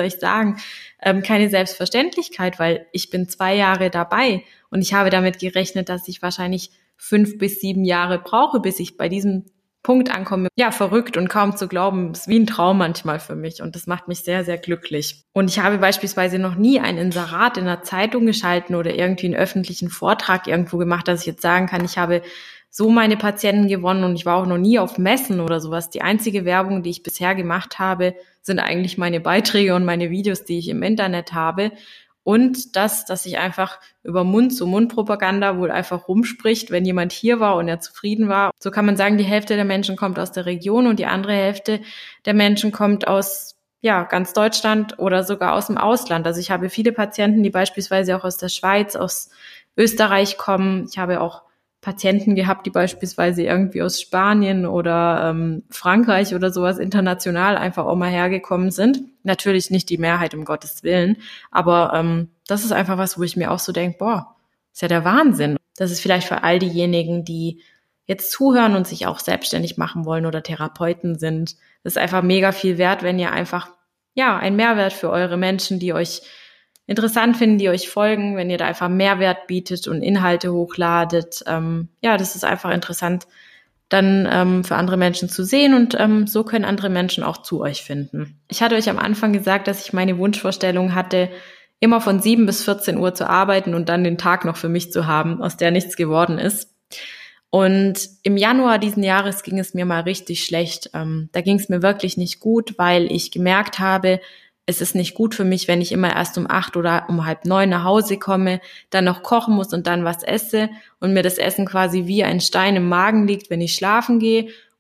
keine Selbstverständlichkeit, weil ich bin 2 Jahre dabei und ich habe damit gerechnet, dass ich wahrscheinlich 5 bis 7 Jahre brauche, bis ich bei diesem Punkt ankomme. Ja, verrückt und kaum zu glauben. Ist wie ein Traum manchmal für mich und das macht mich sehr, sehr glücklich. Und ich habe beispielsweise noch nie ein Inserat in der Zeitung geschalten oder irgendwie einen öffentlichen Vortrag irgendwo gemacht, dass ich jetzt sagen kann, ich habe so meine Patienten gewonnen und ich war auch noch nie auf Messen oder sowas. Die einzige Werbung, die ich bisher gemacht habe, sind eigentlich meine Beiträge und meine Videos, die ich im Internet habe. Und dass sich einfach über Mund-zu-Mund-Propaganda wohl einfach rumspricht, wenn jemand hier war und er zufrieden war. So kann man sagen, die Hälfte der Menschen kommt aus der Region und die andere Hälfte der Menschen kommt aus ganz Deutschland oder sogar aus dem Ausland. Also ich habe viele Patienten, die beispielsweise auch aus der Schweiz, aus Österreich kommen. Ich habe auch Patienten gehabt, die beispielsweise irgendwie aus Spanien oder Frankreich oder sowas international einfach auch mal hergekommen sind. Natürlich nicht die Mehrheit, um Gottes Willen, aber das ist einfach was, wo ich mir auch so denke, ist ja der Wahnsinn. Das ist vielleicht für all diejenigen, die jetzt zuhören und sich auch selbstständig machen wollen oder Therapeuten sind, das ist einfach mega viel wert, wenn ihr einfach ein Mehrwert für eure Menschen, die euch interessant finden, die euch folgen, wenn ihr da einfach Mehrwert bietet und Inhalte hochladet. Das ist einfach interessant, dann für andere Menschen zu sehen und so können andere Menschen auch zu euch finden. Ich hatte euch am Anfang gesagt, dass ich meine Wunschvorstellung hatte, immer von 7 bis 14 Uhr zu arbeiten und dann den Tag noch für mich zu haben, aus der nichts geworden ist. Und im Januar diesen Jahres ging es mir mal richtig schlecht. Da ging es mir wirklich nicht gut, weil ich gemerkt habe, es ist nicht gut für mich, wenn ich immer erst um 8 oder um 8:30 nach Hause komme, dann noch kochen muss und dann was esse und mir das Essen quasi wie ein Stein im Magen liegt, wenn ich schlafen gehe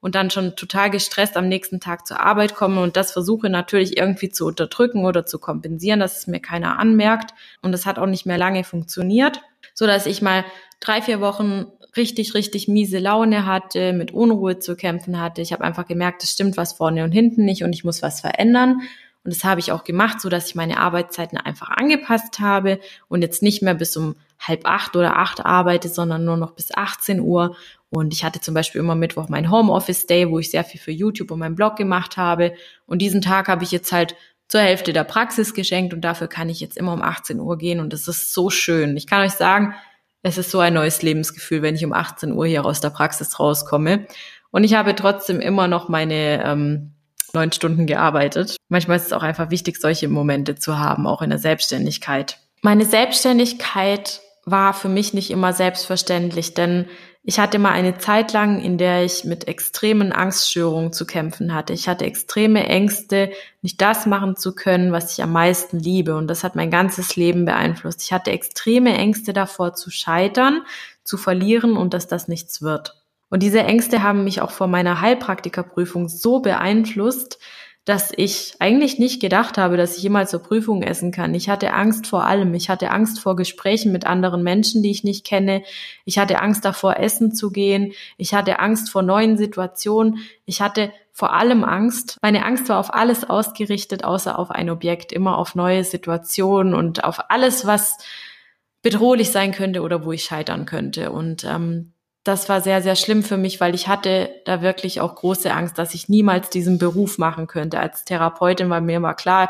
und dann schon total gestresst am nächsten Tag zur Arbeit komme und das versuche natürlich irgendwie zu unterdrücken oder zu kompensieren, dass es mir keiner anmerkt. Und das hat auch nicht mehr lange funktioniert, so dass ich mal 3-4 Wochen richtig miese Laune hatte, mit Unruhe zu kämpfen hatte. Ich habe einfach gemerkt, es stimmt was vorne und hinten nicht und ich muss was verändern. Und das habe ich auch gemacht, so dass ich meine Arbeitszeiten einfach angepasst habe und jetzt nicht mehr bis um 7:30 oder 8 arbeite, sondern nur noch bis 18 Uhr. Und ich hatte zum Beispiel immer Mittwoch mein Homeoffice-Day, wo ich sehr viel für YouTube und meinen Blog gemacht habe. Und diesen Tag habe ich jetzt halt zur Hälfte der Praxis geschenkt und dafür kann ich jetzt immer um 18 Uhr gehen und das ist so schön. Ich kann euch sagen, es ist so ein neues Lebensgefühl, wenn ich um 18 Uhr hier aus der Praxis rauskomme. Und ich habe trotzdem immer noch meine 9 Stunden gearbeitet. Manchmal ist es auch einfach wichtig, solche Momente zu haben, auch in der Selbstständigkeit. Meine Selbstständigkeit war für mich nicht immer selbstverständlich, denn ich hatte mal eine Zeit lang, in der ich mit extremen Angststörungen zu kämpfen hatte. Ich hatte extreme Ängste, nicht das machen zu können, was ich am meisten liebe. Und das hat mein ganzes Leben beeinflusst. Ich hatte extreme Ängste davor zu scheitern, zu verlieren und dass das nichts wird. Und diese Ängste haben mich auch vor meiner Heilpraktikerprüfung so beeinflusst, dass ich eigentlich nicht gedacht habe, dass ich jemals zur Prüfung essen kann. Ich hatte Angst vor allem. Ich hatte Angst vor Gesprächen mit anderen Menschen, die ich nicht kenne. Ich hatte Angst davor, essen zu gehen. Ich hatte Angst vor neuen Situationen. Ich hatte vor allem Angst. Meine Angst war auf alles ausgerichtet, außer auf ein Objekt, immer auf neue Situationen und auf alles, was bedrohlich sein könnte oder wo ich scheitern könnte. Und das war sehr, sehr schlimm für mich, weil ich hatte da wirklich auch große Angst, dass ich niemals diesen Beruf machen könnte als Therapeutin, weil mir war klar,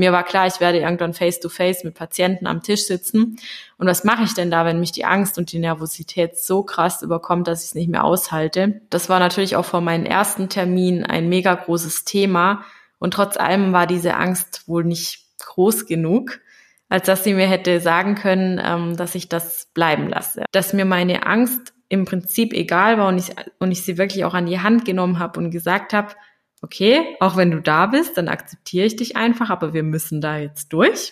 ich werde irgendwann face-to-face mit Patienten am Tisch sitzen. Und was mache ich denn da, wenn mich die Angst und die Nervosität so krass überkommt, dass ich es nicht mehr aushalte? Das war natürlich auch vor meinem ersten Termin ein mega großes Thema. Und trotz allem war diese Angst wohl nicht groß genug, als dass sie mir hätte sagen können, dass ich das bleiben lasse. Dass mir meine Angst im Prinzip egal war und ich sie wirklich auch an die Hand genommen habe und gesagt habe, okay, auch wenn du da bist, dann akzeptiere ich dich einfach, aber wir müssen da jetzt durch.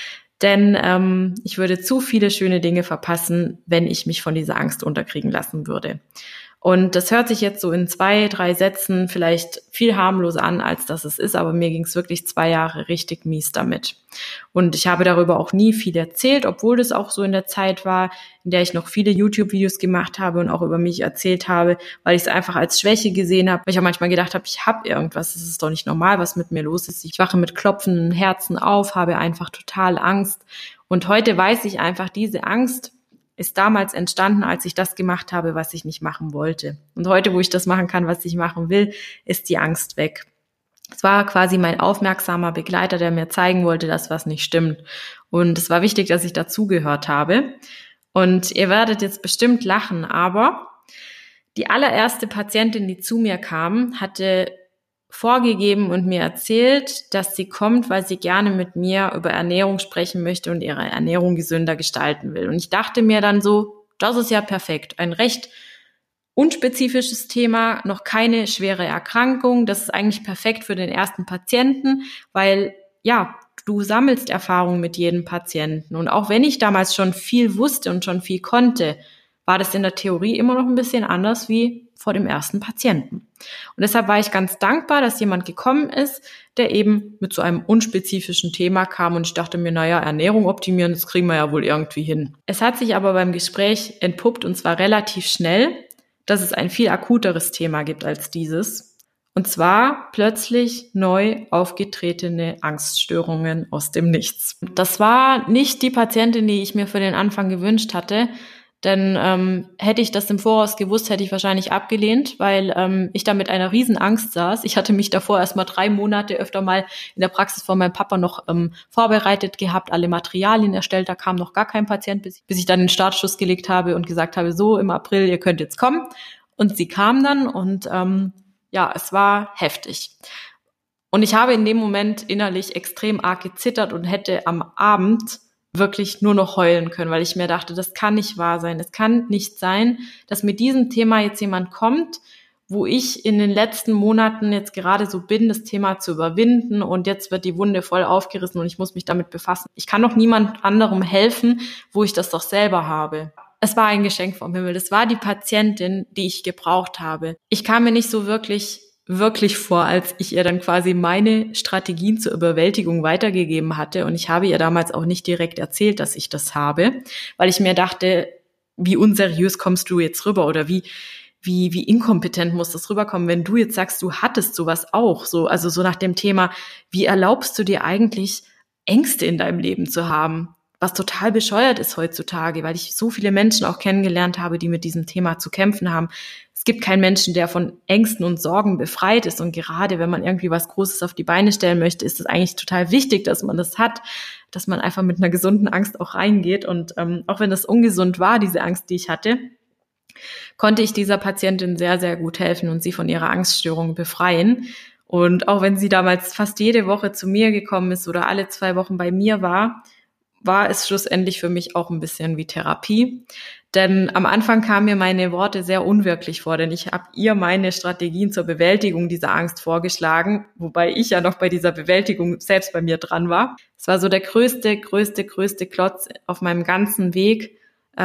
Denn ich würde zu viele schöne Dinge verpassen, wenn ich mich von dieser Angst unterkriegen lassen würde. Und das hört sich jetzt so in 2, 3 Sätzen vielleicht viel harmloser an, als das es ist, aber mir ging es wirklich 2 Jahre richtig mies damit. Und ich habe darüber auch nie viel erzählt, obwohl das auch so in der Zeit war, in der ich noch viele YouTube-Videos gemacht habe und auch über mich erzählt habe, weil ich es einfach als Schwäche gesehen habe, weil ich auch manchmal gedacht habe, ich habe irgendwas, das ist doch nicht normal, was mit mir los ist. Ich wache mit klopfenden Herzen auf, habe einfach total Angst. Und heute weiß ich einfach, diese Angst ist damals entstanden, als ich das gemacht habe, was ich nicht machen wollte. Und heute, wo ich das machen kann, was ich machen will, ist die Angst weg. Es war quasi mein aufmerksamer Begleiter, der mir zeigen wollte, dass was nicht stimmt. Und es war wichtig, dass ich dazugehört habe. Und ihr werdet jetzt bestimmt lachen, aber die allererste Patientin, die zu mir kam, hatte vorgegeben und mir erzählt, dass sie kommt, weil sie gerne mit mir über Ernährung sprechen möchte und ihre Ernährung gesünder gestalten will. Und ich dachte mir dann so, das ist ja perfekt. Ein recht unspezifisches Thema, noch keine schwere Erkrankung. Das ist eigentlich perfekt für den ersten Patienten, weil ja, du sammelst Erfahrungen mit jedem Patienten. Und auch wenn ich damals schon viel wusste und schon viel konnte, war das in der Theorie immer noch ein bisschen anders wie vor dem ersten Patienten. Und deshalb war ich ganz dankbar, dass jemand gekommen ist, der eben mit so einem unspezifischen Thema kam und ich dachte mir, naja, Ernährung optimieren, das kriegen wir ja wohl irgendwie hin. Es hat sich aber beim Gespräch entpuppt und zwar relativ schnell, dass es ein viel akuteres Thema gibt als dieses. Und zwar plötzlich neu aufgetretene Angststörungen aus dem Nichts. Das war nicht die Patientin, die ich mir für den Anfang gewünscht hatte, denn hätte ich das im Voraus gewusst, hätte ich wahrscheinlich abgelehnt, weil ich da mit einer riesen Angst saß. Ich hatte mich davor erst mal 3 Monate öfter mal in der Praxis von meinem Papa noch vorbereitet gehabt, alle Materialien erstellt, da kam noch gar kein Patient, bis ich dann den Startschuss gelegt habe und gesagt habe, so im April, ihr könnt jetzt kommen. Und sie kam dann und ja, es war heftig. Und ich habe in dem Moment innerlich extrem arg gezittert und hätte am Abend wirklich nur noch heulen können, weil ich mir dachte, das kann nicht wahr sein. Es kann nicht sein, dass mit diesem Thema jetzt jemand kommt, wo ich in den letzten Monaten jetzt gerade so bin, das Thema zu überwinden und jetzt wird die Wunde voll aufgerissen und ich muss mich damit befassen. Ich kann doch niemand anderem helfen, wo ich das doch selber habe. es war ein Geschenk vom Himmel. Das war die Patientin, die ich gebraucht habe. Ich kam mir nicht so wirklich vor, als ich ihr dann quasi meine Strategien zur Überwältigung weitergegeben hatte. Und ich habe ihr damals auch nicht direkt erzählt, dass ich das habe, weil ich mir dachte, wie unseriös kommst du jetzt rüber oder wie inkompetent muss das rüberkommen, wenn du jetzt sagst, du hattest sowas auch. Also so nach dem Thema, wie erlaubst du dir eigentlich, Ängste in deinem Leben zu haben? Was total bescheuert ist heutzutage, weil ich so viele Menschen auch kennengelernt habe, die mit diesem Thema zu kämpfen haben. Es gibt keinen Menschen, der von Ängsten und Sorgen befreit ist. Und gerade wenn man irgendwie was Großes auf die Beine stellen möchte, ist es eigentlich total wichtig, dass man das hat, dass man einfach mit einer gesunden Angst auch reingeht. Und auch wenn das ungesund war, diese Angst, die ich hatte, konnte ich dieser Patientin sehr, sehr gut helfen und sie von ihrer Angststörung befreien. Und auch wenn sie damals fast jede Woche zu mir gekommen ist oder alle 2 Wochen bei mir war es schlussendlich für mich auch ein bisschen wie Therapie. Denn am Anfang kamen mir meine Worte sehr unwirklich vor, denn ich habe ihr meine Strategien zur Bewältigung dieser Angst vorgeschlagen, wobei ich ja noch bei dieser Bewältigung selbst bei mir dran war. Es war so der größte Klotz auf meinem ganzen Weg,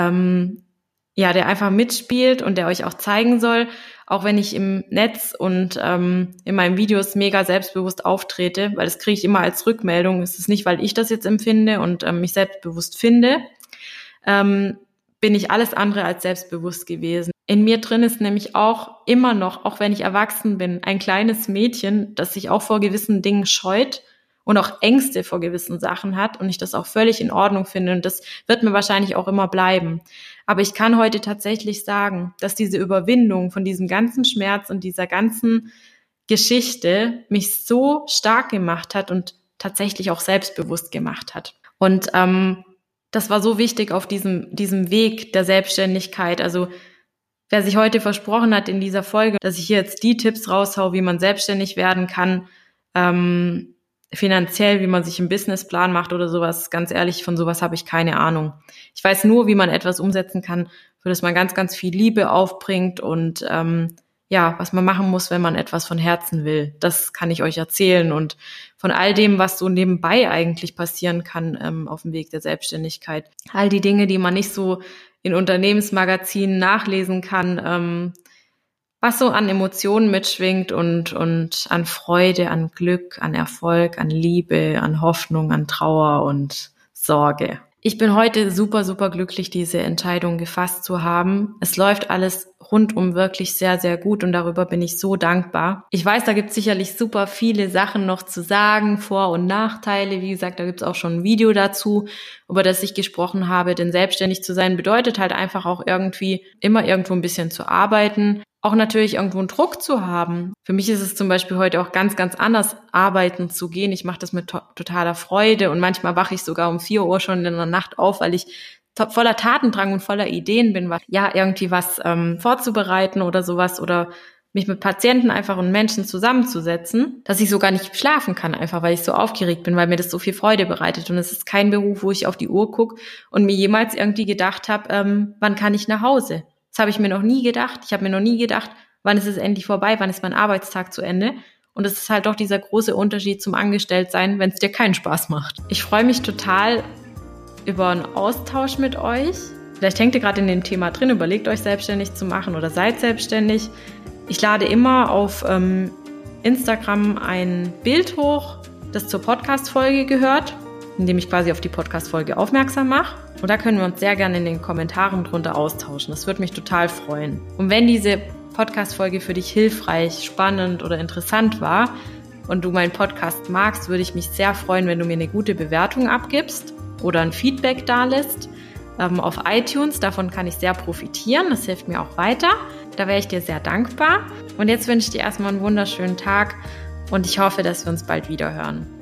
der einfach mitspielt und der euch auch zeigen soll, auch wenn ich im Netz und in meinen Videos mega selbstbewusst auftrete, weil das kriege ich immer als Rückmeldung. Es ist nicht, weil ich das jetzt empfinde und mich selbstbewusst finde, bin ich alles andere als selbstbewusst gewesen. In mir drin ist nämlich auch immer noch, auch wenn ich erwachsen bin, ein kleines Mädchen, das sich auch vor gewissen Dingen scheut und auch Ängste vor gewissen Sachen hat und ich das auch völlig in Ordnung finde und das wird mir wahrscheinlich auch immer bleiben. Aber ich kann heute tatsächlich sagen, dass diese Überwindung von diesem ganzen Schmerz und dieser ganzen Geschichte mich so stark gemacht hat und tatsächlich auch selbstbewusst gemacht hat. Und das war so wichtig auf diesem Weg der Selbstständigkeit. Also wer sich heute versprochen hat in dieser Folge, dass ich hier jetzt die Tipps raushau, wie man selbstständig werden kann, finanziell, wie man sich einen Businessplan macht oder sowas, ganz ehrlich, von sowas habe ich keine Ahnung. Ich weiß nur, wie man etwas umsetzen kann, für das man ganz, ganz viel Liebe aufbringt und was man machen muss, wenn man etwas von Herzen will. Das kann ich euch erzählen und von all dem, was so nebenbei eigentlich passieren kann auf dem Weg der Selbstständigkeit. All die Dinge, die man nicht so in Unternehmensmagazinen nachlesen kann, was so an Emotionen mitschwingt und an Freude, an Glück, an Erfolg, an Liebe, an Hoffnung, an Trauer und Sorge. Ich bin heute super, super glücklich, diese Entscheidung gefasst zu haben. Es läuft alles rundum wirklich sehr, sehr gut und darüber bin ich so dankbar. Ich weiß, da gibt es sicherlich super viele Sachen noch zu sagen, Vor- und Nachteile. Wie gesagt, da gibt es auch schon ein Video dazu, über das ich gesprochen habe. Denn selbstständig zu sein bedeutet halt einfach auch irgendwie immer irgendwo ein bisschen zu arbeiten. Auch natürlich irgendwo einen Druck zu haben. Für mich ist es zum Beispiel heute auch ganz, ganz anders, arbeiten zu gehen. Ich mache das mit totaler Freude und manchmal wache ich sogar um 4 Uhr schon in der Nacht auf, weil ich voller Tatendrang und voller Ideen bin, irgendwie was vorzubereiten oder sowas oder mich mit Patienten einfach und Menschen zusammenzusetzen, dass ich sogar nicht schlafen kann, einfach weil ich so aufgeregt bin, weil mir das so viel Freude bereitet. Und es ist kein Beruf, wo ich auf die Uhr gucke und mir jemals irgendwie gedacht habe, wann kann ich nach Hause? Das habe ich mir noch nie gedacht. Ich habe mir noch nie gedacht, wann ist es endlich vorbei, wann ist mein Arbeitstag zu Ende. Und es ist halt doch dieser große Unterschied zum Angestelltsein, wenn es dir keinen Spaß macht. Ich freue mich total über einen Austausch mit euch. Vielleicht hängt ihr gerade in dem Thema drin, überlegt euch selbstständig zu machen oder seid selbstständig. Ich lade immer auf Instagram ein Bild hoch, das zur Podcast-Folge gehört, indem ich quasi auf die Podcast-Folge aufmerksam mache. Und da können wir uns sehr gerne in den Kommentaren drunter austauschen. Das würde mich total freuen. Und wenn diese Podcast-Folge für dich hilfreich, spannend oder interessant war und du meinen Podcast magst, würde ich mich sehr freuen, wenn du mir eine gute Bewertung abgibst oder ein Feedback dalässt auf iTunes. Davon kann ich sehr profitieren. Das hilft mir auch weiter. Da wäre ich dir sehr dankbar. Und jetzt wünsche ich dir erstmal einen wunderschönen Tag und ich hoffe, dass wir uns bald wieder hören.